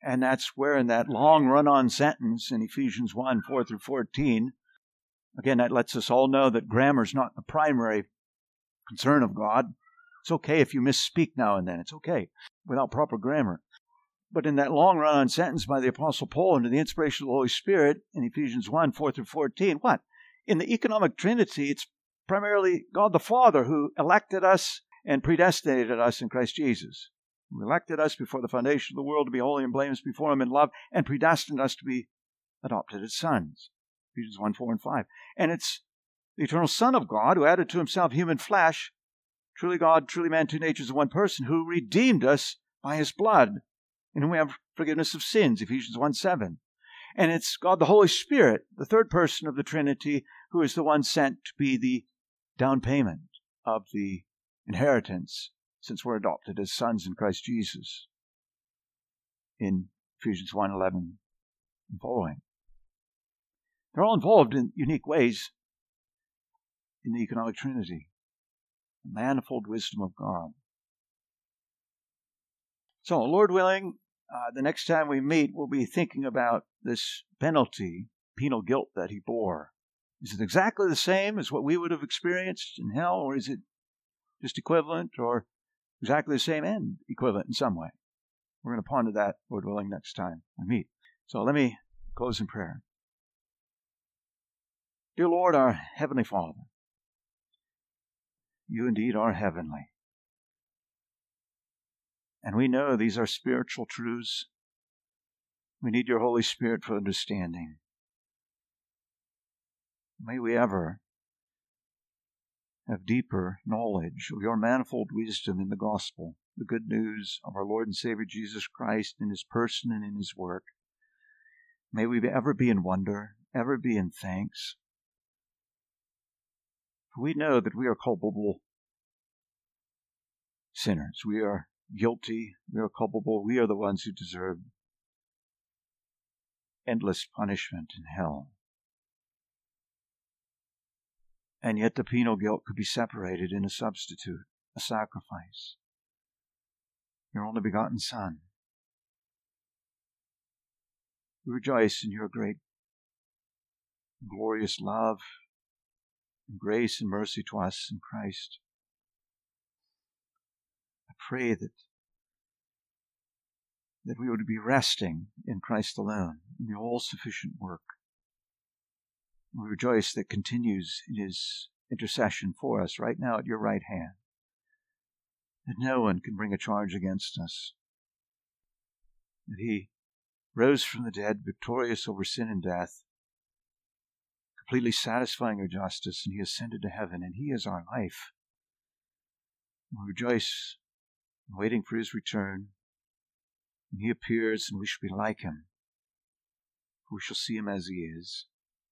And that's where in that long run-on sentence in Ephesians one, four through fourteen, again, that lets us all know that grammar is not the primary concern of God. It's okay if you misspeak now and then. It's okay without proper grammar. But in that long run-on sentence by the Apostle Paul under the inspiration of the Holy Spirit in Ephesians one, four through fourteen, what? In the economic Trinity, it's primarily God the Father who elected us and predestinated us in Christ Jesus. Who elected us before the foundation of the world to be holy and blameless before Him in love, and predestined us to be adopted as sons. Ephesians one, four, and five. And it's the eternal Son of God who added to Himself human flesh, truly God, truly man, two natures of one person, who redeemed us by His blood, in whom we have forgiveness of sins, Ephesians one, seven. And it's God the Holy Spirit, the third person of the Trinity, who is the one sent to be the down payment of the inheritance, since we're adopted as sons in Christ Jesus, in Ephesians one, eleven and following. They're all involved in unique ways in the economic Trinity, the manifold wisdom of God. So, Lord willing, uh, the next time we meet, we'll be thinking about this penalty, penal guilt that He bore. Is it exactly the same as what we would have experienced in hell, or is it just equivalent, or exactly the same and equivalent in some way? We're going to ponder that, Lord willing, next time we meet. So let me close in prayer. Dear Lord, our Heavenly Father, You indeed are heavenly. And we know these are spiritual truths. We need Your Holy Spirit for understanding. May we ever have deeper knowledge of Your manifold wisdom in the gospel, the good news of our Lord and Savior Jesus Christ in His person and in His work. May we ever be in wonder, ever be in thanks. For we know that we are culpable sinners. We are guilty. We are culpable. We are the ones who deserve endless punishment in hell. And yet the penal guilt could be separated in a substitute, a sacrifice. Your only begotten Son. We rejoice in Your great, glorious love and grace and mercy to us in Christ. I pray that, that we would be resting in Christ alone, in the all-sufficient work. We rejoice that continues in His intercession for us right now at Your right hand, that no one can bring a charge against us, that He rose from the dead, victorious over sin and death, completely satisfying Your justice, and He ascended to heaven, and He is our life. We rejoice in waiting for His return, and He appears, and we shall be like Him, for we shall see Him as He is.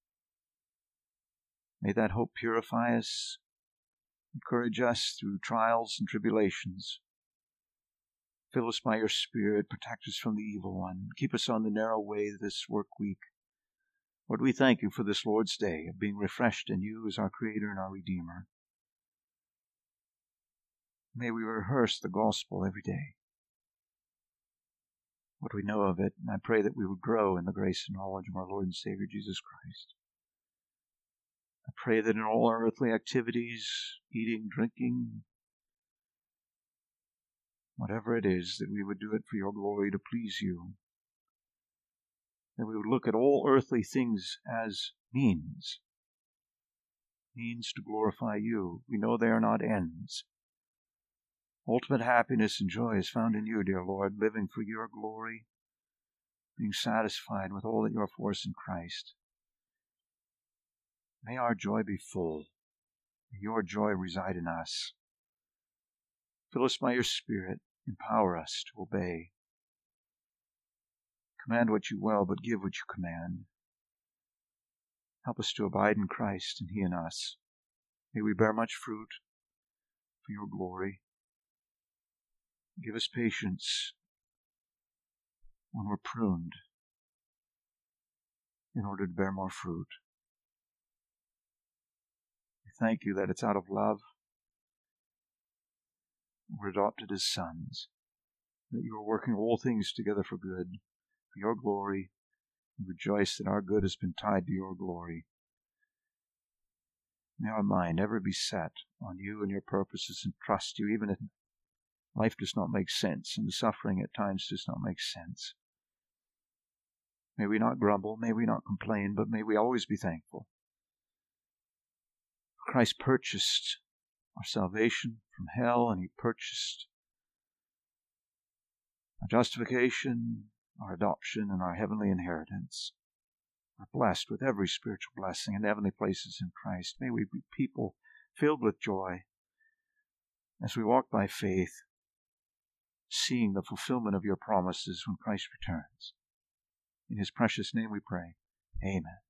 May that hope purify us, encourage us through trials and tribulations. Fill us by Your Spirit, protect us from the evil one, keep us on the narrow way this work week. Lord, we thank You for this Lord's Day of being refreshed in You as our Creator and our Redeemer. May we rehearse the gospel every day, what we know of it, and I pray that we would grow in the grace and knowledge of our Lord and Savior Jesus Christ. I pray that in all our earthly activities, eating, drinking, whatever it is, that we would do it for Your glory to please You. That we would look at all earthly things as means, means to glorify You. We know they are not ends. Ultimate happiness and joy is found in You, dear Lord, living for Your glory, being satisfied with all that You are for us in Christ. May our joy be full. May Your joy reside in us. Fill us by Your Spirit. Empower us to obey. Command what You will, but give what You command. Help us to abide in Christ and He in us. May we bear much fruit for Your glory. Give us patience when we're pruned in order to bear more fruit. Thank You that it's out of love we're adopted as sons, that You are working all things together for good for your glory. We rejoice that our good has been tied to your glory. May our mind ever be set on you and your purposes and trust you, even if life does not make sense and the suffering at times does not make sense. May we not grumble, may we not complain, but may we always be thankful. Christ purchased our salvation from hell, and he purchased our justification, our adoption, and our heavenly inheritance. We're blessed with every spiritual blessing in heavenly places in Christ. May we be people filled with joy as we walk by faith, seeing the fulfillment of your promises when Christ returns. In his precious name we pray. Amen.